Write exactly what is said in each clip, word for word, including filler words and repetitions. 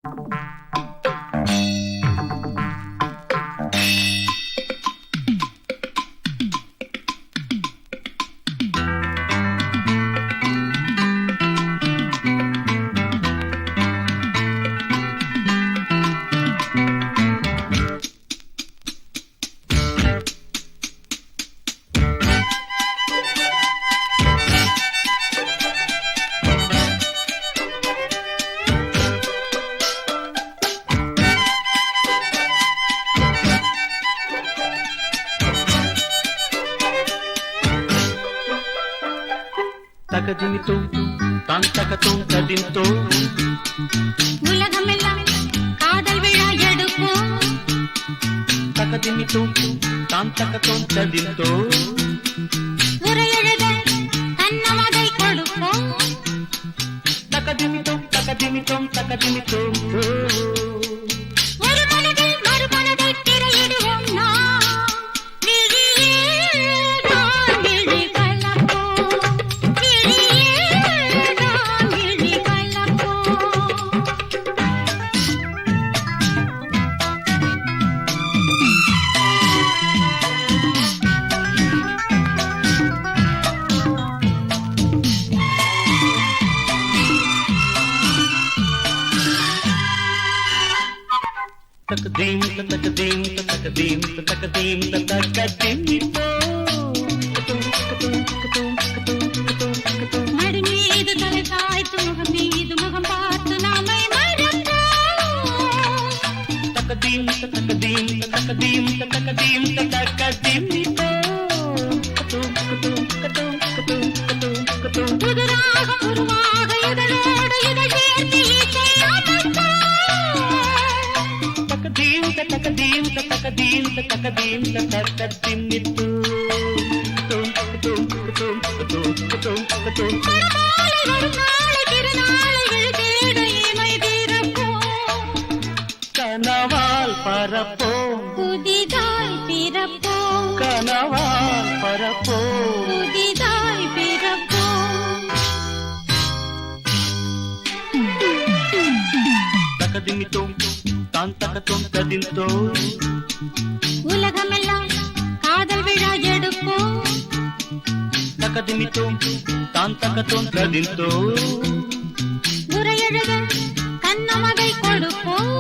தகதிமித்தோ தான் தகத்தோ கதிந்தோ உலகமெல்லாம் காதல் விழா எடுப்போம். தகதிமித்தோ தான் தகத்தோ கதிந்தோ உரையெழுத தன்னமதை கொடுப்போம். தகதிமித்தோ தகதிமித்தோ தகதிமித்தோ ஒரு மனதில் மறுமனதை திரையிடுவோம் நாம். விழியே தான் விழி கலப்போம். விழியே தான் விழி கலப்போம். தகதீம் தகதீம் தகதீம் தகதீம் தகதீமித்தோ மடி மீது தலை சாய்த்து முகம் மீது முகம் பார்த்து நாமை மறப்போம். தகதீம் தகதீம் தகதீம் தகதீம் தகதீமித்தோ புதுராகம் உருவாக இதழோடு இதழ் சேர்த்து இசை அமைப்போம். தகதீம் தகதீம் தகதீம் தகதீம் தகதீமித்தோ மணமாலை வரும் நாளை திருநாளைகள் தேட இமை திறப்போம். கனவால் பரப்போம் புதிதாய் பிறப்போம். கனவால் பரப்போம் புதிதாய் பிறப்போம். தகதிமித்தோ தான் தகத்தோ கதிந்தோ உலகமெல்லாம் காதல் விழா எடுப்போம். தகதிமித்தோ தான் தகத்தோ கதிந்தோ உரையெழுத கண்ணமதை கொடுப்போம்.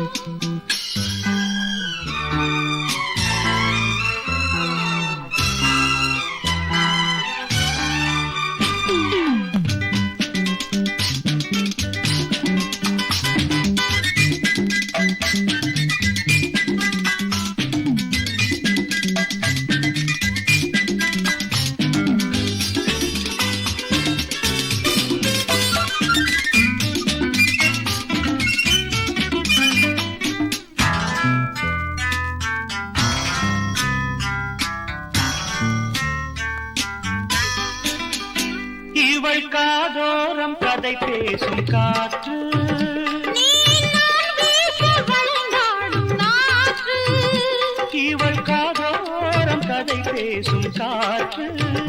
இவள் காதோரம் கதை பேசும் காற்று நீ நான் வீச வளைந்தாடும் நாற்று. இவள் காதோரம் கதை பேசும் காற்று